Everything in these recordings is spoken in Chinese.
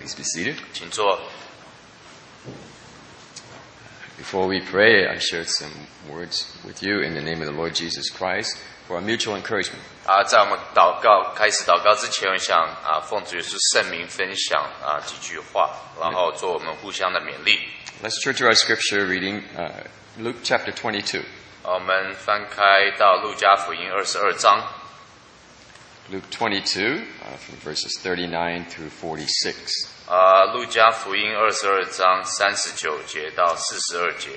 Please be seated. 请坐。 Before we pray, I shared some words with you in the name of the Lord Jesus Christ for our mutual encouragement. 在我们开始祷告之前，我想奉主耶稣圣名分享几句话，然后做我们互相的勉励。 Let's turn to our scripture reading, Luke chapter 22. 我们翻开到路加福音22章。 Luke 22, from verses 39 through 46. 路加福音22章39节到42节。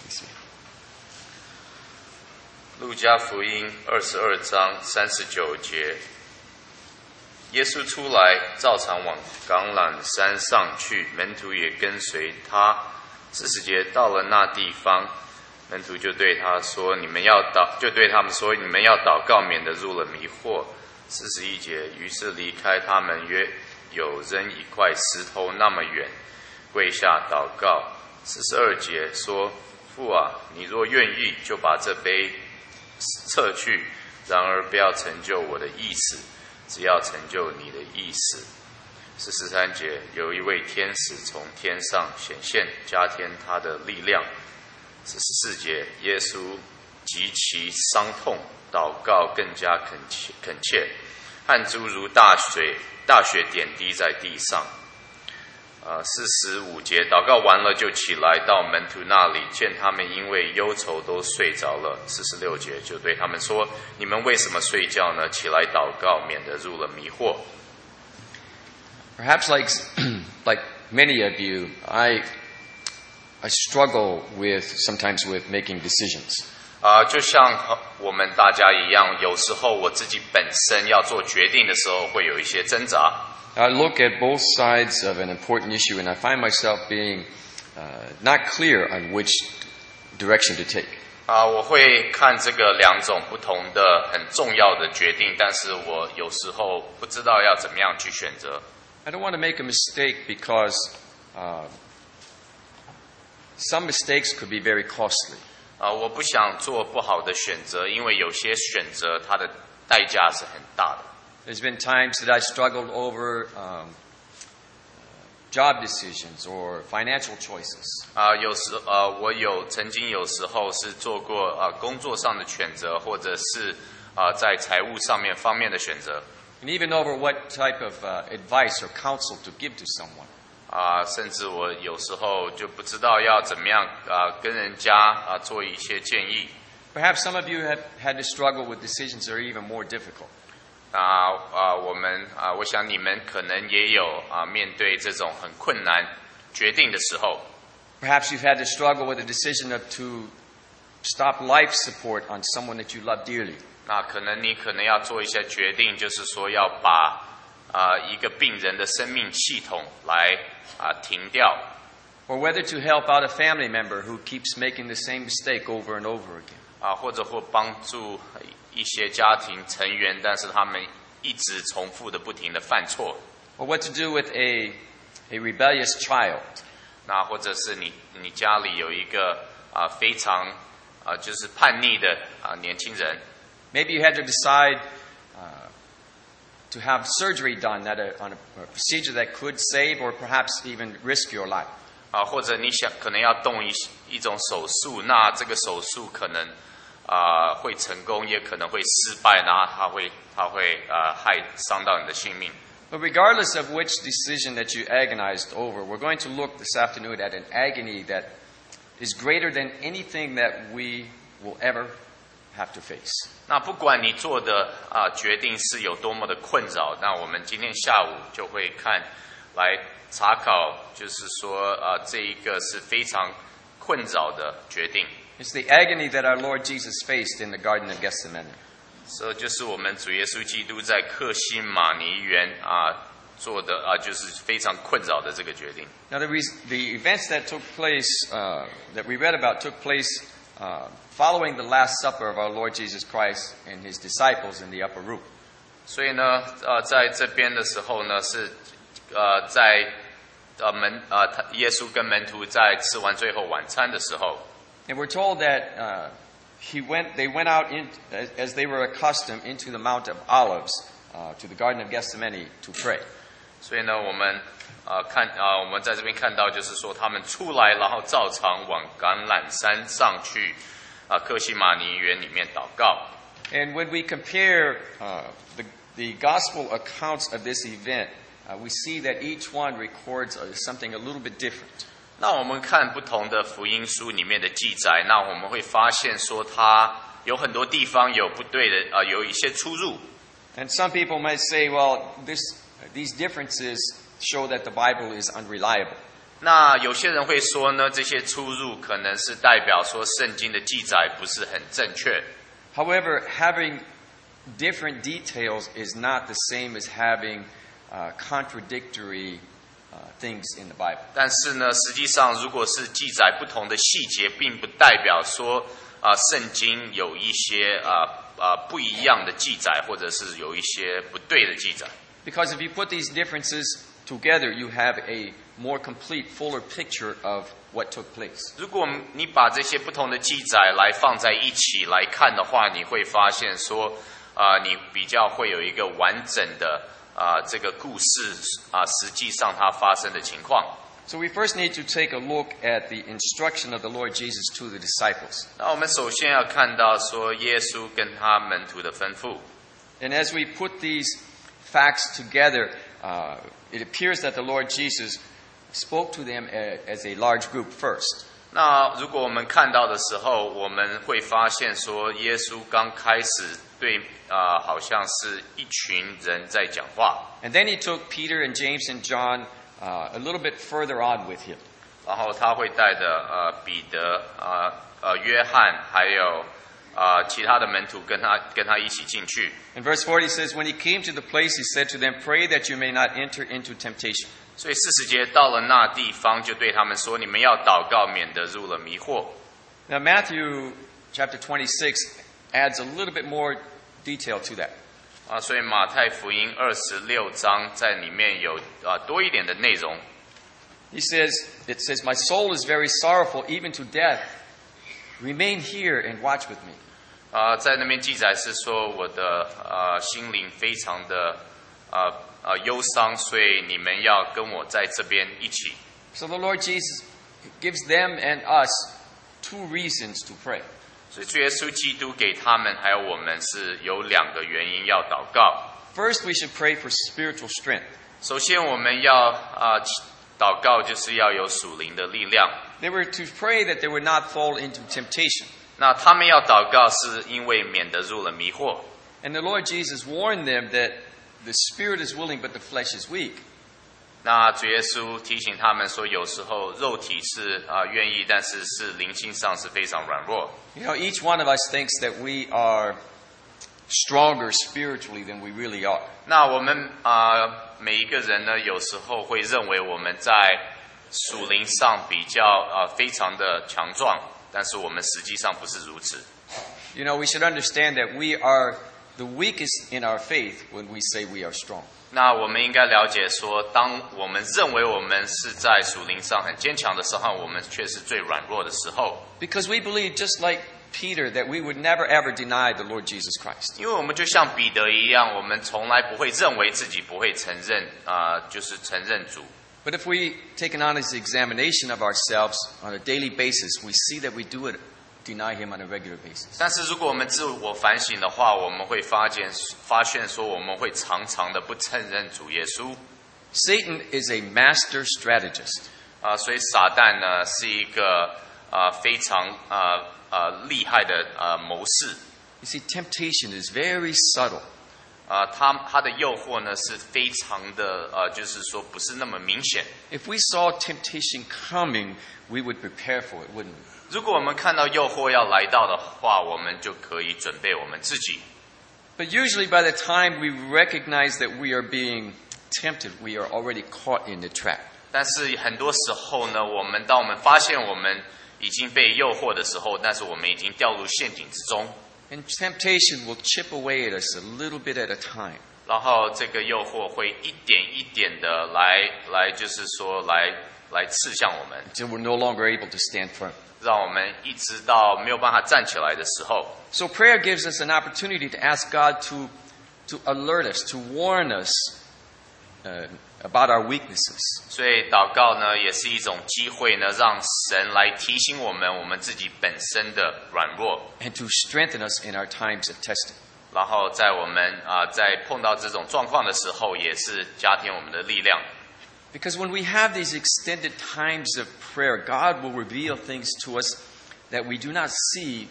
路加福音22章39节，耶稣出来，照常往橄榄山上去，门徒也跟随他。40节，到了那地方，门徒就对他们说：“你们要祷告，免得入了迷惑。” 41节，于是离开他们，约有扔一块石头那么远，跪下祷告。42节说：“父啊，你若愿意，就把这杯撤去；然而不要成就我的意思，只要成就你的意思。” 43节，有一位天使从天上显现，加添他的力量。44节，耶稣极其伤痛，祷告更加恳切，汗珠如大雪点滴在地上。45节，祷告完了就起来到门徒那里，见他们因为忧愁都睡着了。46节，就对他们说：“你们为什么睡觉呢？起来祷告，免得入了迷惑。” Perhaps like many of you, I struggle sometimes with making decisions. 就像我们大家一样，有时候我自己本身要做决定的时候，会有一些挣扎。 I look at both sides of an important issue, and I find myself being not clear on which direction to take. 我会看这个两种不同的很重要的决定，但是我有时候不知道要怎么样去选择。 I don't want to make a mistake because some mistakes could be very costly. 我不想做不好的选择，因为有些选择它的代价是很大的。 There's been times that I struggled over job decisions or financial choices. 我曾经有时候是做过工作上的选择，或者是在财务上面方面的选择。 And even over what type of advice or counsel to give to someone. 甚至我有时候就不知道要怎么样跟人家做一些建议。 Perhaps some of you have had to struggle with decisions that are even more difficult. 我想你们可能也有面对这种很困难决定的时候。 Perhaps you've had to struggle with the decision to stop life support on someone that you love dearly. 那你可能要做一些决定，就是说要把一个病人的生命系统来停掉。 Or whether to help out a family member who keeps making the same mistake over and over again. 或者帮助一些家庭成员，但是他们一直重复的不停的犯错。 Or what to do with a rebellious child. 那或者是你家里有一个非常就是叛逆的年轻人。 Maybe you had to decide to have surgery done on a procedure that could save or perhaps even risk your life. 或者你可能要动一种手术，那这个手术可能会成功，也可能会失败，然后它会伤到你的性命。 But regardless of which decision that you agonized over, we're going to look this afternoon at an agony that is greater than anything that we will ever have to face. 那不管你做的决定是有多么的困扰，那我们今天下午就会来查考，就是说这一个是非常困扰的决定。 It's the agony that our Lord Jesus faced in the Garden of Gethsemane. 这就是我们主耶稣基督在客西马尼园做的就是非常困扰的这个决定。 Now the events that took place that we read about took place following the Last Supper of our Lord Jesus Christ and his disciples in the upper room. 所以呢，在这边的时候呢，是在耶稣跟门徒在吃完最后晚餐的时候。 And we're told that they went out as they were accustomed into the Mount of Olives to the Garden of Gethsemane to pray. 所以呢，我们我们在这边看到，就是说他们出来，然后照常往橄榄山上去，客西马尼园里面祷告。 And when we compare the gospel accounts of this event, we see that each one records something a little bit different. 那我们看不同的福音书里面的记载，那我们会发现说，它有很多地方有不对的，有一些出入。 And some people might say, well, these differences show that the Bible is unreliable. 那有些人会说呢，这些出入可能是代表说圣经的记载不是很正确。 However, having different details is not the same as having contradictory things in the Bible. 但是呢，实际上如果是记载不同的细节，并不代表说圣经有一些不一样的记载，或者是有一些不对的记载。 Because if you put these differences together, you have a more complete, fuller picture of what took place. 如果你把这些不同的记载来放在一起来看的话，你会发现说，你比较会有一个完整的这个故事实际上它发生的情况。 So we first need to take a look at the instruction of the Lord Jesus to the disciples. 那我们首先要看到说耶稣跟他门徒的吩咐。 And as we put these facts together, it appears that the Lord Jesus spoke to them as a large group first. 那如果我们看到的时候，我们会发现说，耶稣刚开始对好像是一群人在讲话。 And then he took Peter and James and John a little bit further on with him. 然后他会带着彼得、约翰，还有其他的门徒跟他一起进去。 In verse 40 says, when he came to the place, he said to them, pray that you may not enter into temptation. 所以40节到了那地方，就对他们说：“你们要祷告，免得入了迷惑。” Now Matthew chapter 26 adds a little bit more detail to that. 所以马太福音26章在里面有多一点的内容。 It says, my soul is very sorrowful, even to death. Remain here and watch with me. 在那边记载是说，我的心灵非常的忧伤，所以你们要跟我在这边一起。 So the Lord Jesus gives them and us two reasons to pray. 所以主耶稣基督给他们还有我们是有2个原因要祷告。 First, we should pray for spiritual strength. 首先，我们要祷告，就是要有属灵的力量。 They were to pray that they would not fall into temptation. 那他们要祷告，是因为免得入了迷惑。 And the Lord Jesus warned them that the spirit is willing, but the flesh is weak. 那主耶稣提醒他们说，有时候肉体是愿意，但是灵性上是非常软弱。 You know, each one of us thinks that we are stronger spiritually than we really are. 那我们每一个人呢，有时候会认为我们在属灵上比较非常的强壮，但是我们实际上不是如此。 You know, we should understand that we are the weakest in our faith when we say we are strong. 那我们应该了解说，当我们认为我们是在属灵上很坚强的时候，我们却是最软弱的时候。 Because we believe, just like Peter, that we would never ever deny the Lord Jesus Christ. 因为我们就像彼得一样，我们从来不会认为自己不会承认就是承认主。 But if we take an honest examination of ourselves on a daily basis, we see that we do it, deny Him on a regular basis. 但是如果我们自我反省的话，我们会发现说，我们会常常的不承认主耶稣。 Satan is a master strategist. 所以撒旦呢是一个非常厉害的谋士。 You see, temptation is very subtle. 他的诱惑呢是非常的就是说不是那么明显。 If we saw temptation coming, we would prepare for it, wouldn't we? 如果我们看到诱惑要来到的话，我们就可以准备我们自己。 But usually by the time we recognize that we are being tempted, we are already caught in the trap. 但是很多时候呢，当我们发现我们已经被诱惑的时候，但是我们已经掉入陷阱之中。 And temptation will chip away at us a little bit at a time. 然后这个诱惑会一点一点的来就是说来刺向我们， Until we're no longer able to stand firm. 让我们一直到没有办法站起来的时候。 So prayer gives us an opportunity to ask God to alert us, to warn us about our weaknesses. 所以祷告呢，也是一种机会呢，让神来提醒我们自己本身的软弱， And to strengthen us in our times of testing. 然后在我们在碰到这种状况的时候，也是加添我们的力量。 Because when we have these extended times of prayer, God will reveal things to us that we do not see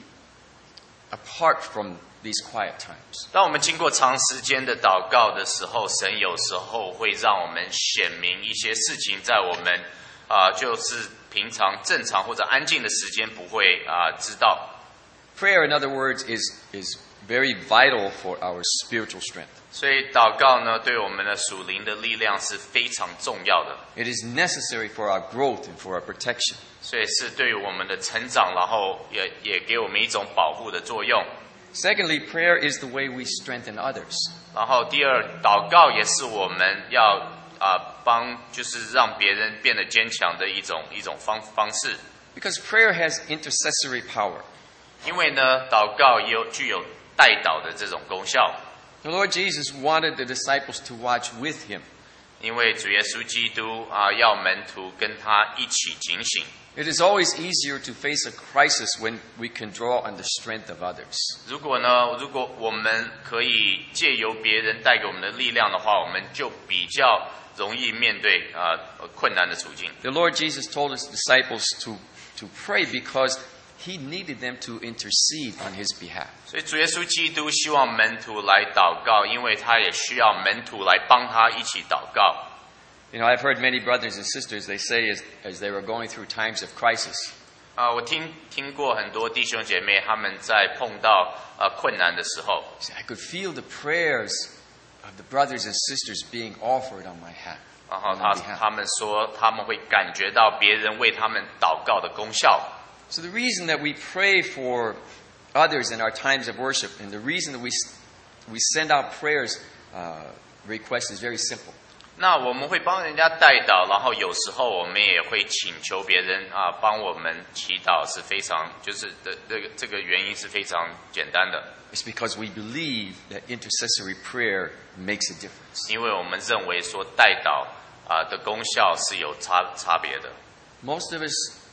apart from these quiet times. 当我们经过长时间的祷告的时候，神有时候会让我们显明一些事情，在我们就是平常正常或者安静的时间不会知道。 Prayer, in other words, is very vital for our spiritual strength. 所以祷告呢，对我们的属灵的力量是非常重要的。 It is necessary for our growth and for our protection. 所以是对于我们的成长，然后也给我们一种保护的作用。 Secondly, prayer is the way we strengthen others. 然后第二，祷告也是我们要就是让别人变得坚强的一种方式。 Because prayer has intercessory power. 因为呢，祷告具有代祷的这种功效。 The Lord Jesus wanted the disciples to watch with him. 因为主耶稣基督要门徒跟他一起警醒。 It is always easier to face a crisis when we can draw on the strength of others. 如果我们可以借由别人带给我们的力量的话，我们就比较容易面对困难的处境。 The Lord Jesus told his disciples to pray because he needed them to intercede on his behalf. 所以主耶稣基督希望门徒来祷告，因为他也需要门徒来帮他一起祷告。 You know, I've heard many brothers and sisters, they say as they were going through times of crisis, 我听过很多弟兄姐妹他们在碰到困难的时候， say, I could feel the prayers of the brothers and sisters being offered on my behalf. 然后他们说他们会感觉到别人为他们祷告的功效。 So the reason that we pray for others in our times of worship and the reason that we send out prayers requests is very simple. 那我们会帮人家代祷，然后有时候我们也会请求别人帮我们祈祷，是非常就是这个原因是非常简单的。 It's because we believe that intercessory prayer makes a difference. 因为我们认为说代祷的功效是有差别的。 Most of us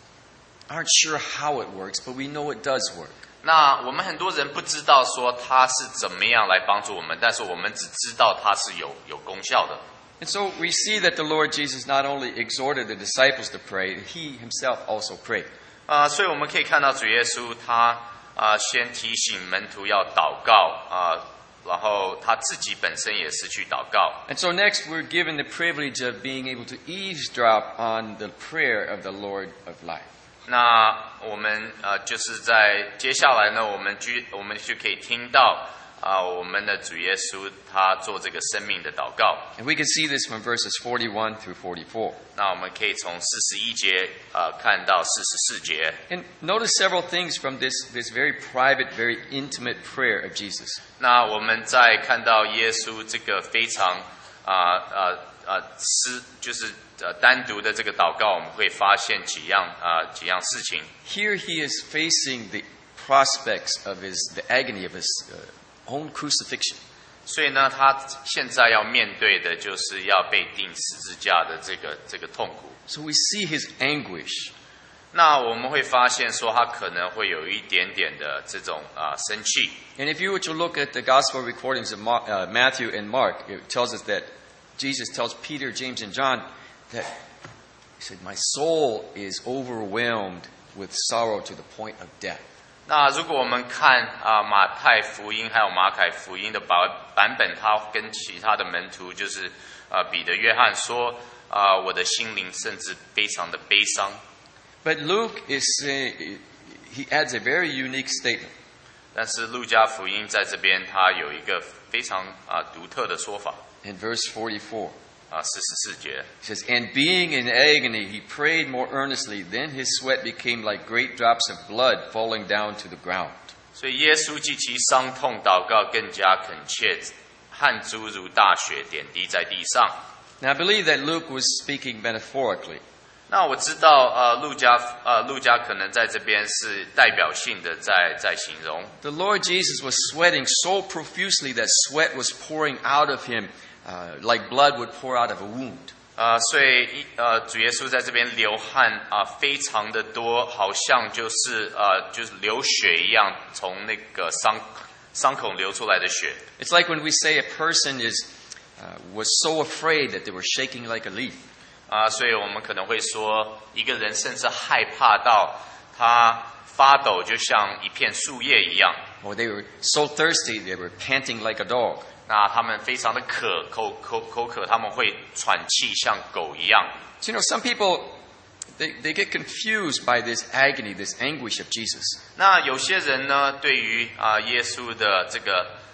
aren't sure how it works, but we know it does work. 那我们很多人不知道说它是怎么样来帮助我们，但是我们只知道它是有功效的。 And so we see that the Lord Jesus not only exhorted the disciples to pray, he himself also prayed. 所以我们可以看到主耶稣他先提醒门徒要祷告然后他自己本身也是去祷告。 And so next we're given the privilege of being able to eavesdrop on the prayer of the Lord of life. 那我们就是在接下来呢，我们就可以听到我们的主耶稣他做这个生命的祷告。 And we can see this from verses 41 through 44. 那我们可以从41节看到44节。 And notice several things from this very private, very intimate prayer of Jesus. 那我们在看到耶稣这个非常就是单独的这个祷告，我们会发现几样事情。 Here he is facing the prospects of the agony of his own crucifixion. 所以呢，他现在要面对的就是要被钉十字架的这个痛苦。 So we see his anguish. 那我们会发现说，他可能会有一点点的这种生气。 And if you were to look at the gospel recordings of Matthew and Mark, it tells us that Jesus tells Peter, James, and John that he said, "My soul is overwhelmed with sorrow to the point of death." 那如果我们看马太福音还有马可福音的版本，他跟其他的门徒就是彼得、约翰说我的心灵甚至非常的悲伤。 But Luke is saying, he adds a very unique statement. 但是路加福音在这边他有一个非常独特的说法。 In verse 44, 44节 it says, "And being in agony, he prayed more earnestly. Then his sweat became like great drops of blood falling down to the ground." 所以耶稣极其伤痛，祷告更加恳切，汗珠如大雪点滴在地上。 Now I believe that Luke was speaking metaphorically. 那我知道路加可能在这边是代表性的在形容。 The Lord Jesus was sweating so profusely that sweat was pouring out of him like blood would pour out of a wound. 所以主耶稣在这边流汗非常的多，好像就是流血一样，从那个伤口流出来的血。 It's like when we say a person was so afraid that they were shaking like a leaf. 所以我们可能会说，一个人甚至害怕到他发抖，就像一片树叶一样。 Or they were so thirsty they were panting like a dog. 那他们非常的口渴，他们会喘气像狗一样。 So, some people they get confused by this agony, this anguish of Jesus. 那有些人呢，对于耶稣的这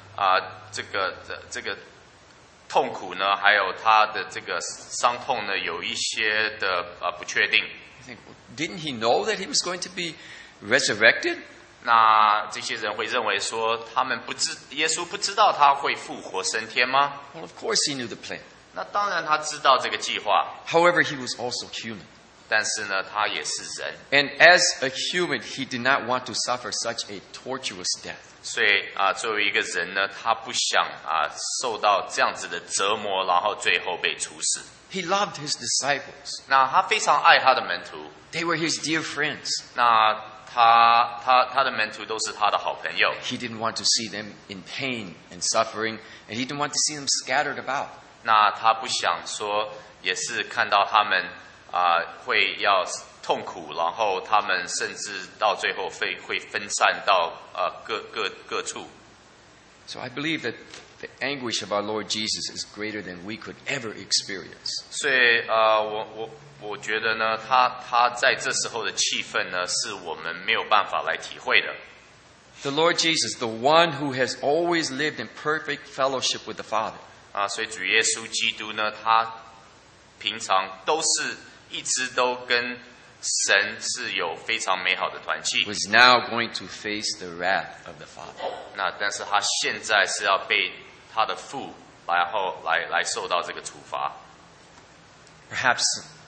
个痛苦呢，还有他的这个伤痛呢，有一些的不确定。 Didn't he know that he was going to be resurrected? 那这些人会认为说，耶稣不知道他会复活升天吗？ Well, of course he knew the plan. 那当然他知道这个计划， However, he was also human. 但是呢，他也是人， And as a human, he did not want to suffer such a torturous death. 所以作为一个人呢，他不想受到这样子的折磨，然后最后被处死。 He loved his disciples. 那他非常爱他的门徒， They were his dear friends. 那他的门徒都是他的好朋友。 He didn't want to see them in pain and suffering, and he didn't want to see them scattered about. 那他不想说，也是看到他们会要痛苦，然后他们甚至到最后会分散到各处。 So I believe that the anguish of our Lord Jesus is greater than we could ever experience. 所以我觉得呢，他在这时候的气氛呢，是我们没有办法来体会的。 The Lord Jesus, the one who has always lived in perfect fellowship with the Father, 所以主耶稣基督呢，他平常都是一直都跟神是有非常美好的团契。 was now going to face the wrath of the Father. 那但是他现在是要被他的父，然后来受到这个处罚。 Perhaps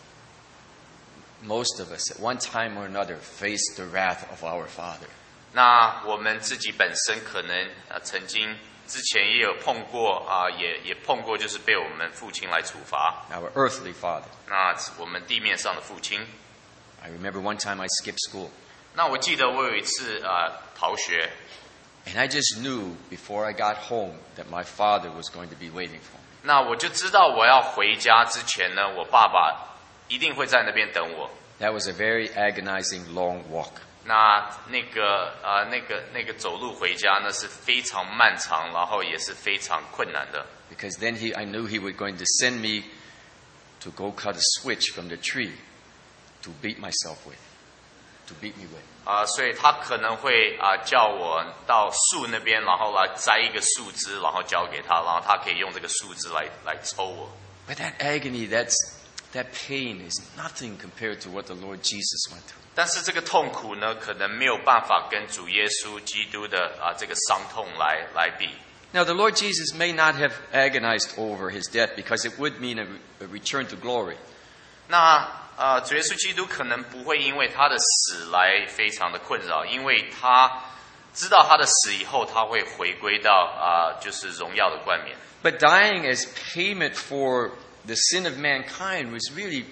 most of us at one time or another faced the wrath of our Father. 那我们自己本身可能曾经之前也有碰过也碰过，就是被我们父亲来处罚。 Our earthly father. 那我们地面上的父亲。 I remember one time I skipped school. 那我记得我有一次逃学， And I just knew before I got home that my father was going to be waiting for me. 那我就知道我要回家之前呢，我爸爸一定会在那边等我。 That was a very agonizing long walk. 那个走路回家呢是非常漫长，然后也是非常困难的。 Because then I knew he was going to send me to go cut a switch from the tree to beat myself with, to beat me with. 所以他可能会叫我到树那边，然后来摘一个树枝，然后交给他，然后他可以用这个树枝来抽我。 But that agony, that pain is nothing compared to what the Lord Jesus went through. 但是这个痛苦呢，可能没有办法跟主耶稣基督的这个伤痛来比。 Now, the Lord Jesus may not have agonized over his death because it would mean a return to glory. 那主耶稣基督可能不会因为他的死来非常的困扰，因为他知道他的死以后，他会回归到就是荣耀的冠冕。 But dying as payment for the sin of mankind was really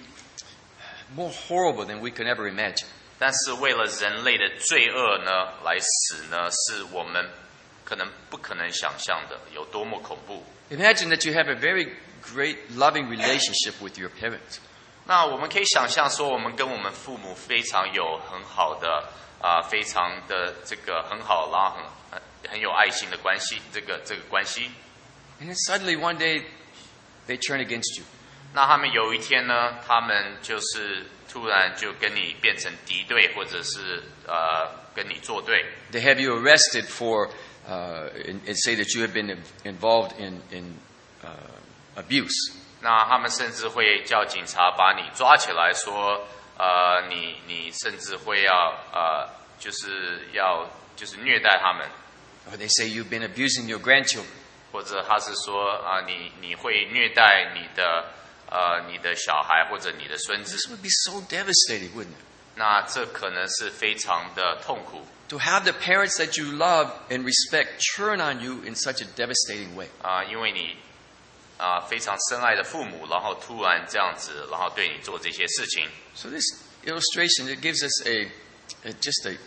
more horrible than we could ever imagine. 但是为了人类的罪恶呢，来死呢，是我们不可能想象的，有多么恐怖。 Imagine that you have a very great loving relationship with your parents. 那我们可以想象说，我们跟我们父母非常有很好的非常的这个很好，然后很有爱心的关系，这个关系。 And then suddenly one day they turn against you. 那他们有一天呢，他们就是突然就跟你变成敌对，或者是跟你作对。 They have you arrested for, and say that you have been involved in abuse. 那他们甚至会叫警察把你抓起来说，你甚至会就是虐待他们。 Or they say you've been abusing your grandchildren. 或者他是说你会虐待你的小孩或者你的孙子。 This would be so devastating, wouldn't it? 那这可能是非常的痛苦。 To have the parents that you love and respect turn on you in such a devastating way. 因为你非常深爱的父母，然后突然这样子，然后对你做这些事情。 So this illustration, it gives us just a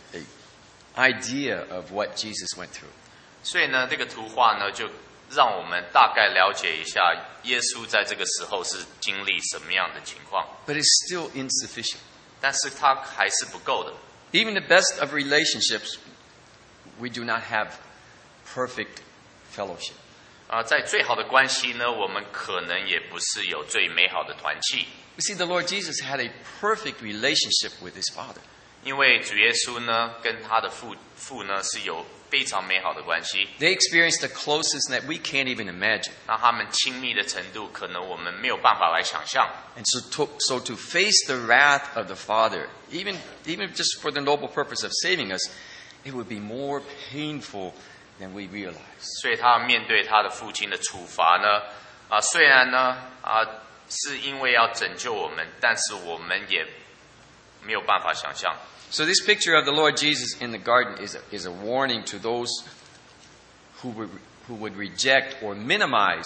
idea of what Jesus went through. 所以呢，这个图画呢，就让我们大概了解一下耶稣在这个时候是经历什么样的情况。 But it's still insufficient. 但是它还是不够的。 Even the best of relationships, we do not have perfect fellowship. 在最好的关系呢，我们可能也不是有最美好的团契。 You see, the Lord Jesus had a perfect relationship with his Father. 因为主耶稣呢，跟他的父呢是有非常美好的关系。 They experienced the closeness that we can't even imagine. 那他们亲密的程度，可能我们没有办法来想象。 And so to face the wrath of the Father, even just for the noble purpose of saving us, it would be more painful than we realize. 所以他面对他的父亲的处罚呢，虽然呢是因为要拯救我们，但是我们也没有办法想象。 So this picture of the Lord Jesus in the garden is a warning to those who would reject or minimize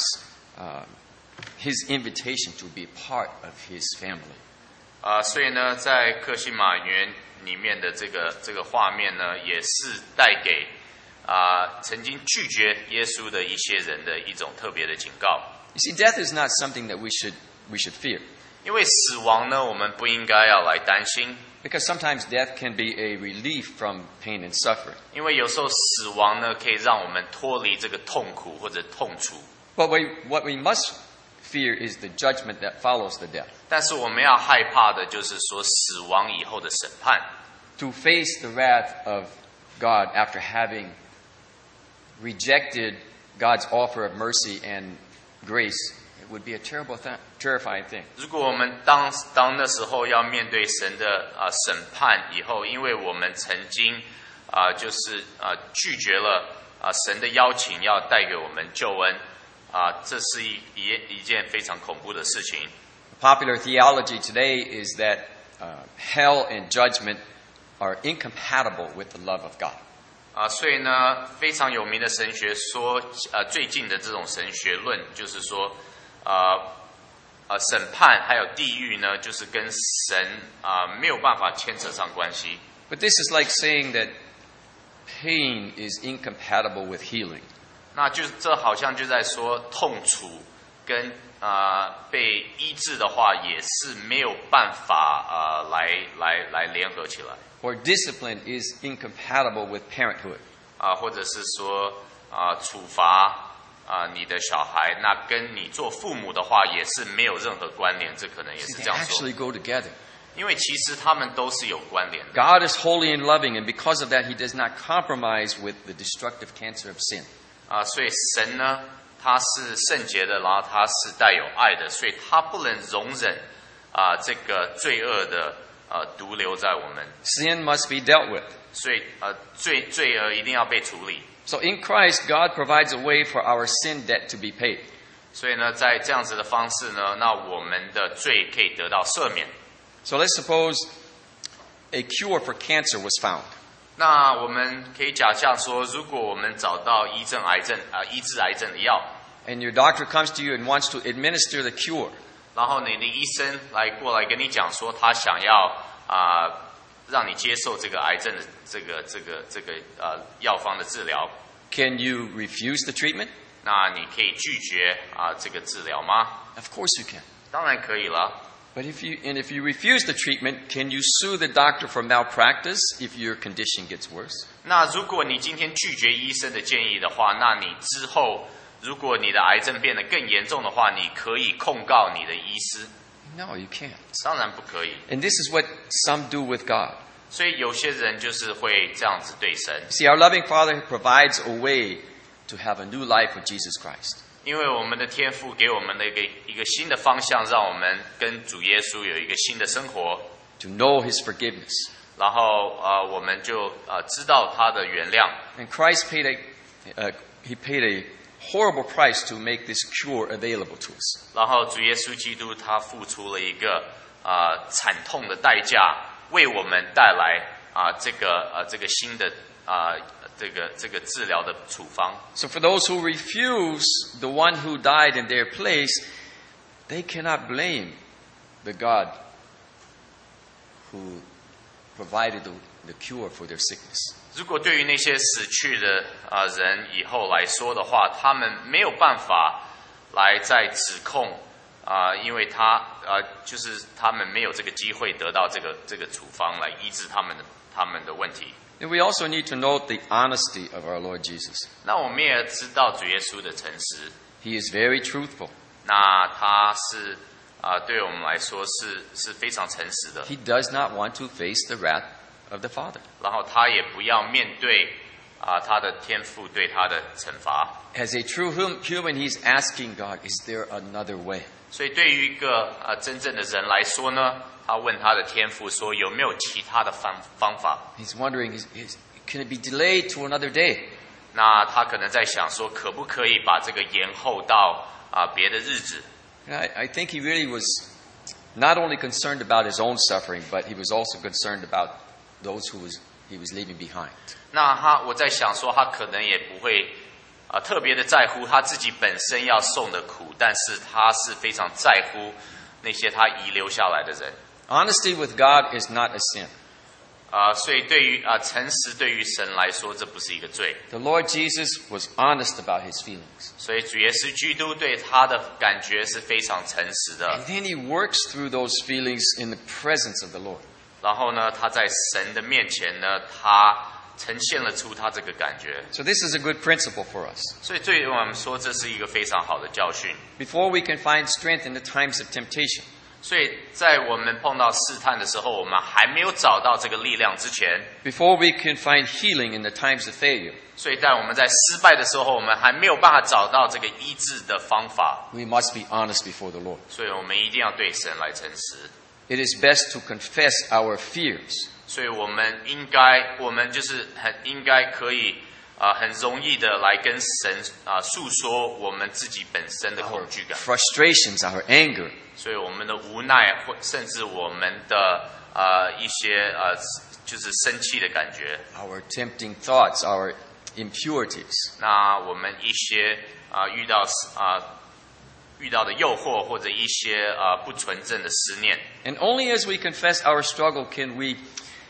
his invitation to be part of his family. 所以呢，在克西马园里面的这个画面呢，也是带给曾经拒绝耶稣的一些人的一种特别的警告。 You see, death is not something that we should fear. 因为死亡呢，我们不应该要来担心。 Because sometimes death can be a relief from pain and suffering. 因为有时候死亡呢，可以让我们脱离这个痛苦或者痛楚。 But what we must fear is the judgment that follows the death. 但是我们要害怕的就是说死亡以后的审判。 To face the wrath of God after having rejected God's offer of mercy and grace, it would be a terrifying thing. 如果我们当那时候要面对神的审判以后，因为我们曾经就是拒绝了神的邀请，要带给我们救恩这是一件非常恐怖的事情。 Popular theology today is that hell and judgment are incompatible with the love of God. 所以呢，非常有名的神学说，最近的这种神学论就是说，审判还有地狱呢，就是跟神没有办法牵扯上关系。 But this is like saying that pain is incompatible with healing. 那就这好像就在说痛楚跟被医治的话，也是没有办法来联合起来。 Or discipline is incompatible with parenthood. 或者是说处罚你的小孩，那跟你做父母的话也是没有任何关联，这可能也是 They 这样说。 actually go together. 因为其实他们都是有关联的。 God is holy and loving, and because of that, He does not compromise with the destructive cancer of sin. 所以神呢，他是圣洁的，然后他是带有爱的，所以他不能容忍这个罪恶的毒留在我们。 Sin must be dealt with. 所以罪恶一定要被处理。 So in Christ, God provides a way for our sin debt to be paid. 所以呢，在这样子的方式呢，那我们的罪可以得到赦免。 So let's suppose a cure for cancer was found. 那我们可以假象说，如果我们找到医治癌症的药， And your doctor comes to you and wants to administer the cure. 然后你的医生过来跟你讲说，他想要让你接受这个癌症的这个药方的治疗。 Can you refuse the treatment? 那你可以拒绝这个治疗吗？ Of course you can. 当然可以了。 But if you refuse the treatment, can you sue the doctor for malpractice if your condition gets worse? 那如果你今天拒绝医生的建议的话，那你之后如果你的癌症变得更严重的话，你可以控告你的医师。 No, you can't. 当然不可以。 And this is what some do with God. 所以有些人就是会这样子对神。 See, our loving Father provides a way to have a new life with Jesus Christ. 因为我们的天父给我们的一个新的方向，让我们跟主耶稣有一个新的生活。 To know His forgiveness. 然后我们就知道他的原谅。 And Christ paid a horrible price to make this cure available to us. 然后主耶稣基督他付出了一个惨痛的代价，为我们带来这个新的这个治疗的处方。 So for those who refuse the one who died in their place, they cannot blame the God who provided the cure for their sickness. 如果对于那些死去的人以后来说的话，他们没有办法来再指控因为就是他们没有这个机会得到这个处方来医治他们的问题。 And we also need to note the honesty of our Lord Jesus. 那我们也知道主耶稣的诚实， He is very truthful. 那他是对我们来说是非常诚实的。 He does not want to face the wrath of the Father. 然后他也不要面对他的天父对他的惩罚。 As a true human, he's asking God, is there another way? 所以对于一个真正的人来说呢，他问他的天父说有没有其他的方法？ He's wondering, can it be delayed to another day? 那他可能在想说，可不可以把这个延后到别的日子？ And I think he really was not only concerned about his own suffering, but he was also concerned about those he was leaving behind. 那我在想说，他可能也不会特别的在乎他自己本身要受的苦，但是他是非常在乎那些他遗留下来的人。 Honesty with God is not a sin. 所以对于诚实对于神来说，这不是一个罪。 The Lord Jesus was honest about his feelings. 所以主耶稣基督对他的感觉是非常诚实的。 And then he works through those feelings in the presence of the Lord. 然后呢，他在神的面前呢，他呈现了出他这个感觉。 So this is a good principle for us. 所以对于我们说，这是一个非常好的教训。 Before we can find strength in the times of temptation, 所以在我们碰到试探的时候，我们还没有找到这个力量之前， before we can find healing in the times of failure, 所以在我们在失败的时候，我们还没有办法找到这个医治的方法。 we must be honest before the Lord. 所以我们一定要对神来诚实。 It is best to confess our fears. 所以我们就是很应该可以很容易的来跟神诉说我们自己本身的恐惧感， Frustrations, our anger, 所以我们的无奈或甚至我们的一些就是生气的感觉， our tempting thoughts, our impurities. 那我们一些遇到的诱惑或者一些不纯正的思念。 And only as we confess our struggle can we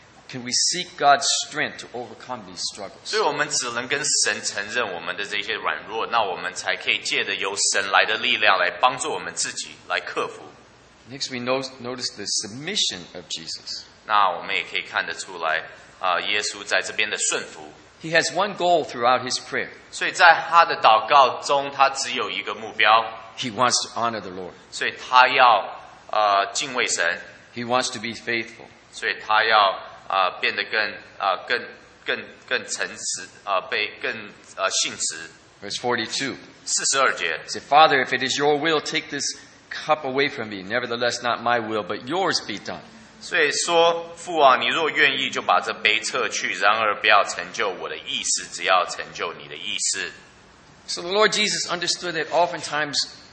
seek God's strength to overcome these struggles. 所以我们只能跟神承认我们的这些软弱，那我们才可以借着由神来的力量来帮助我们自己来克服。 Next, we notice the submission of Jesus. 那我们也可以看得出来，耶稣在这边的顺服。 He has one goal throughout his prayer. 所以在他的祷告中，他只有一个目标， He wants to honor the Lord. 所以他要敬畏神， He wants to be faithful. 所以他要变得更诚实，更信实。 Verse 42. 42节， Say, Father, if it is your will, take this cup away from me. Nevertheless, not my will, but yours be done. 所以说，父啊，你若愿意，就把这杯撤去；然而不要成就我的意思，只要成就你的意思。 So the Lord Jesus understood that oftentimes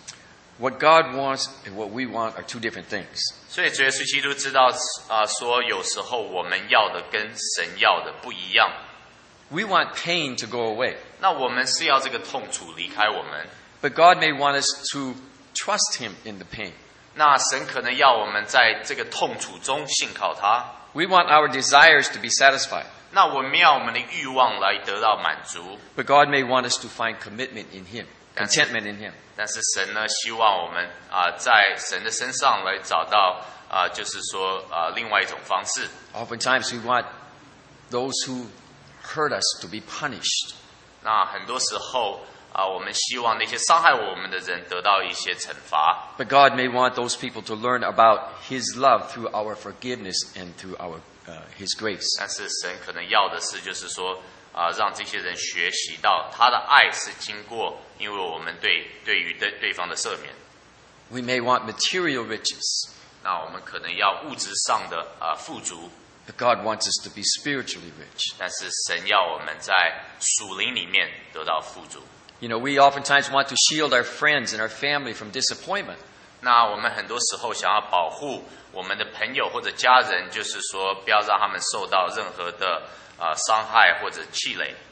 what God wants and what we want are two different things. 所以主耶稣基督知道说有时候我们要的跟神要的不一样。 We want pain to go away, 那我们是要这个痛楚离开我们， but God may want us to trust Him in the pain. 那神可能要我们在这个痛楚中信靠他。 We want our desires to be satisfied, 那我们要我们的欲望来得到满足， but God may want us to find commitment in Him, contentment in Him. 但是神呢，希望我们在神的身上来找到就是说另外一种方式。 Oftentimes we want those who hurt us to be punished. 那很多时候我们希望那些伤害我们的人得到一些惩罚， But God may want those people to learn about His love through our forgiveness and through His grace. 但是神可能要的是，就是说让这些人学习到他的爱是经过，因为我们对于对方的赦免。 We may want material riches, 那我们可能要物质上的富足， but God wants us to be spiritually rich. 但是神要我们在属灵里面得到富足。 You know, we oftentimes want to shield our friends and our family from disappointment. 那我们很多时候想要保护我们的朋友或者家人，就是说不要让他们受到任何的伤害或者气馁。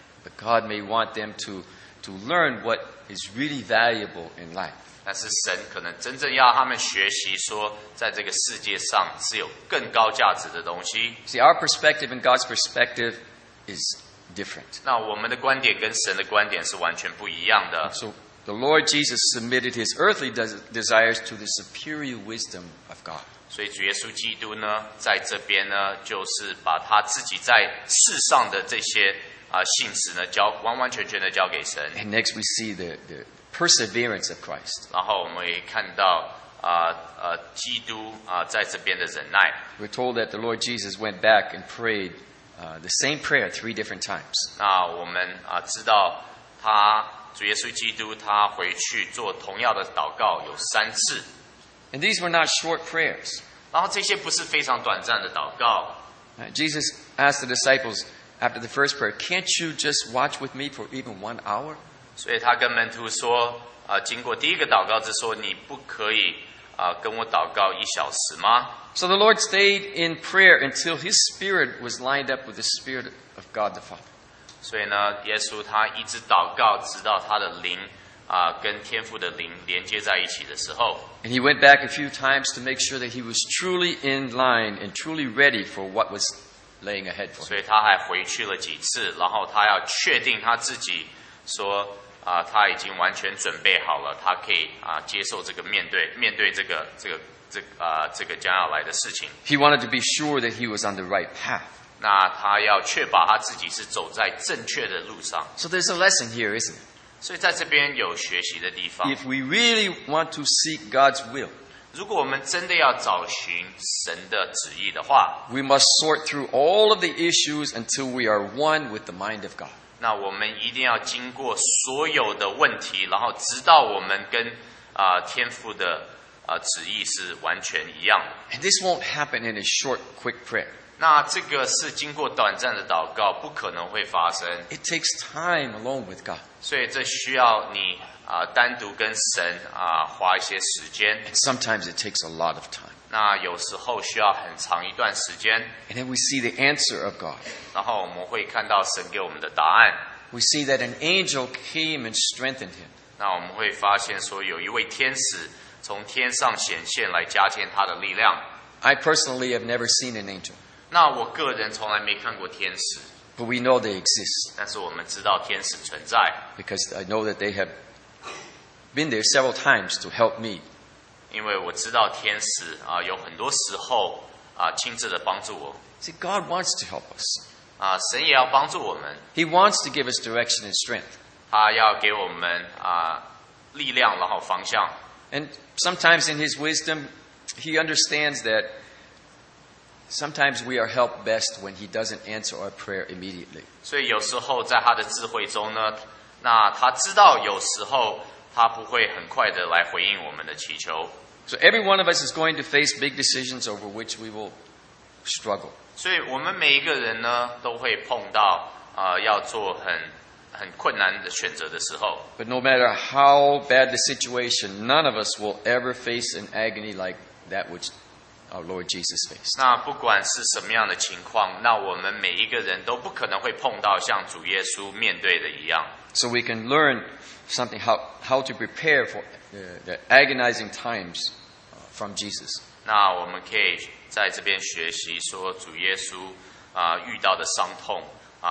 God may want them to learn what is really valuable in life. 但是神可能真正要他们学习说，在这个世界上是有更高价值的东西。 See, our perspective and God's perspective is different. 那我们的观点跟神的观点是完全不一样的。 So the Lord Jesus submitted his earthly desires to the superior wisdom of God. 所以主耶稣基督呢，在这边呢，就是把他自己在世上的这些信实呢，完完全全的交给神。 And next we see the perseverance of Christ. 然后我们也看到基督在这边的忍耐。 We're told that the Lord Jesus went back and prayed the same prayer 3 different times. 那我们知道主耶稣基督他回去做同样的祷告有3次。 And these were not short prayers. 然后这些不是非常短暂的祷告。 Jesus asked the disciples after the first prayer, "Can't you just watch with me for even 1 hour?" 所以他跟门徒说，经过第一个祷告之说，你不可以跟我祷告1小时吗？ So the Lord stayed in prayer until his spirit was lined up with the spirit of God the Father. 所以呢，耶稣他一直祷告，直到他的灵跟天父的灵连接在一起的时候。 And he went back a few times to make sure that he was truly in line and truly ready for what was laying ahead for 所 him. 以他还回去了几次，然后他要确定他自己说他已经完全准备好了，他可以接受这个面对这个将要来的事情。 He wanted to be sure that he was on the right path. 那他要确保他自己是走在正确的路上。 So there's a lesson here, isn't it? 所以在这边有学习的地方。 If we really want to seek God's will, 如果我们真的要找寻神的旨意的话， we must sort through all of the issues until we are one with the mind of God. 那我们一定要经过所有的问题，然后直到我们跟天父的旨意是完全一样的。 And this won't happen in a short, quick prayer. 那这个是经过短暂的祷告，不可能会发生。 It takes time alone with God. 所以这需要你单独跟神花一些时间。 And sometimes it takes a lot of time. 那有时候需要很长一段时间， And then we see the answer of God. 然后我们会看到神给我们的答案。 We see that an angel came and strengthened him. 那我们会发现说，有一位天使从天上显现来加添他的力量。 I personally have never seen an angel, 那我个人从来没看过天使， but we know they exist 但是我们知道天使存在， because I know that they have been there several times to help me. 因为我知道天使有很多时候亲自的帮助我。 See, God wants to help us. 神也要帮助我们， He wants to give us direction and strength. 他要给我们力量，然后方向。 And sometimes in His wisdom, He understands that sometimes we are helped best when He doesn't answer our prayer immediately. 所以有时候在他的智慧中呢，那他知道有时候他不会很快的来回应我们的祈求。 So every one of us is going to face big decisions over which we will struggle. 所以我们每一个人呢，都会碰到要做很困难的选择的时候。 But no matter how bad the situation, none of us will ever face an agony like that which our Lord Jesus faced. 那不管是什么样的情况，那我们每一个人都不可能会碰到像主耶稣面对的一样。 So we can learn something how to prepare for the agonizing times from Jesus. 那我们可以在这边学习说，主耶稣遇到的伤痛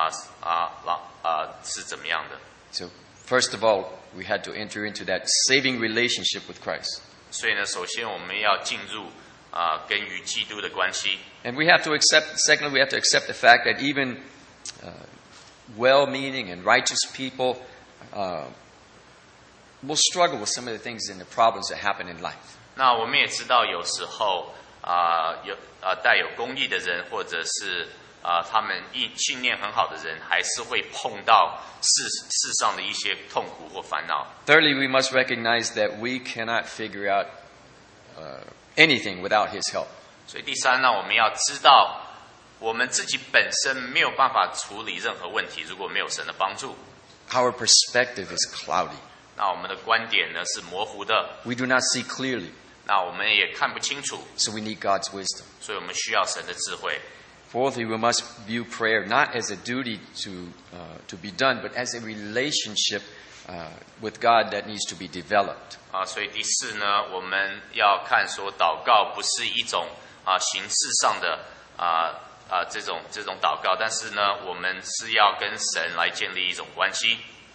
是怎么样的。 So first of all, we had to enter into that saving relationship with Christ. 所以呢，首先我们要进入跟与基督的关系。 And we have to secondly, we have to accept the fact that even well-meaning and righteous people will struggle with some of the things and the problems that happen in life. 那我们也知道，有时候带有公义的人，或者是他们信念很好的人，还是会碰到世上的一些痛苦或烦恼。 Thirdly, we must recognize that we cannot figure out anything without His help. 所以第三呢，我们要知道，我们自己本身没有办法处理任何问题，如果没有神的帮助。 Our perspective is cloudy. 那我们的观点呢是模糊的， We do not see clearly, 那我们也看不清楚， so we need God's wisdom. 所以我们需要神的智慧。 Fourthly, we must view prayer not as a duty to be done, but as a relationship with God that needs to be developed. 所以第四呢，我们要看说祷告不是一种形式上的这种祷告，但是呢，我们是要跟神来建立一种关系。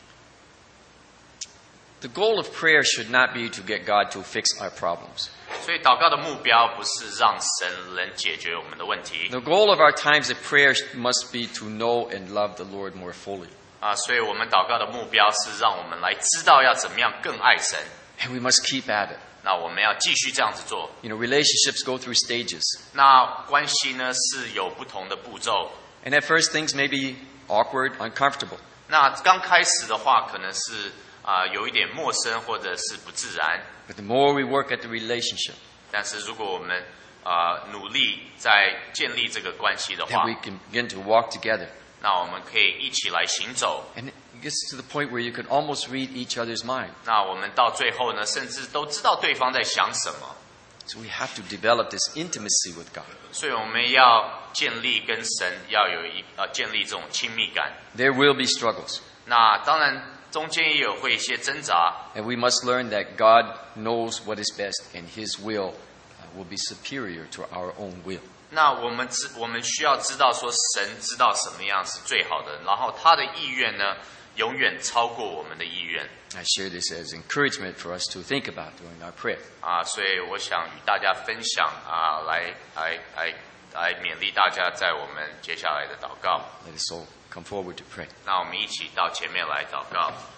The goal of prayer should not be to get God to fix our problems. 所以祷告的目标不是让神能解决我们的问题。 The goal of our times of prayer must be to know and love the Lord more fully. 所以我们祷告的目标是让我们来知道要怎么样更爱神。 And we must keep at it. 那我们要继续这样子做。 Relationships go through stages. 那关系呢是有不同的步骤。 And at first things may be awkward, uncomfortable. 那刚开始的话，可能是有一点陌生或者是不自然。 But the more we work at the relationship, 但是如果我们努力在建立这个关系的话， then we can begin to walk together. 那我们可以一起来行走。 And it gets to the point where you can almost read each other's mind. 那我们到最后呢，甚至都知道对方在想什么。 So we have to develop this intimacy with God. 所以我们要建立跟神要有建立这种亲密感。 There will be struggles. 那当然中间也有会一些挣扎。 And we must learn that God knows what is best, and His will will be superior to our own will. 那我们需要知道说，神知道什么样是最好的，然后他的意愿呢，永远超过我们的意愿。 I share this as encouragement for us to think about during our prayer. 所以我想与大家分享来勉励大家在我们接下来的祷告。 Let us all come forward to pray. 那我们一起到前面来祷告。